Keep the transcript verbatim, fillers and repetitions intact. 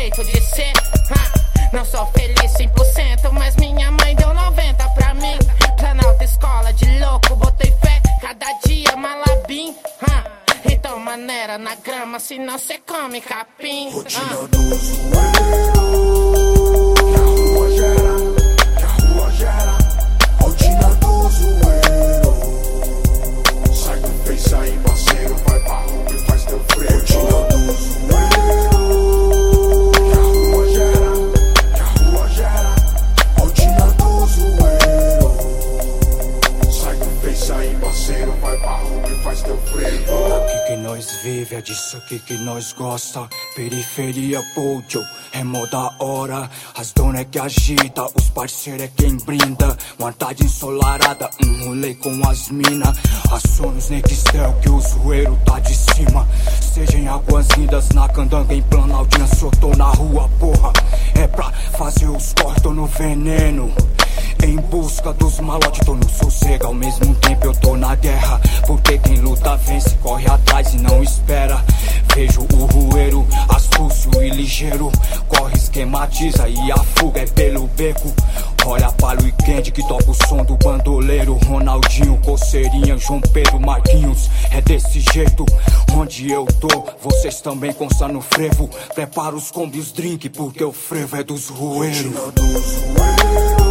jeito de ser. Ha, não sou feliz cem por cento, mas minha mãe deu noventa pra mim. Planalto escola de louco, botei fé, cada dia malabim. Ha, então maneira na grama, senão cê come capim. Rotina do zoeiro, que a rua gera, que a rua gera. Rotina do zoeiro, sai do Face aí parceiro, vai pra rua e faz teu freio. Rotina do zoeiro, que a rua gera, que a rua gera. Rotina do zoeiro, sai do Face aí parceiro, vai pra rua e faz teu freio. Aqui que nós vive, é disso aqui que nós gosta. Periferia, Pojo, é mó da hora. As dona é que agita, os parceiros é quem brinda. Uma tarde ensolarada, um rolê com as mina. Aciona Nextel que o zoeiro tá de cima. Seja em Águas Lindas, na Candanga, em Planaltina, se eu tô na rua, porra, é pra fazer os cortes, tô no veneno. Em busca dos malotes, tô no sossego, ao mesmo tempo eu tô na guerra. Porque quem luta vence, corre atrás e não espera. Vejo o rueiro, astuto e ligeiro, corre, esquematiza e a fuga é pelo beco. Olha para o Candy que toca o som do bandoleiro. Ronaldinho, Coceirinha, João Pedro, Marquinhos. É desse jeito, onde eu tô, vocês também constam no frevo. Prepara os combos, drink, porque o frevo é dos rueiros. Rotina do zoeiro,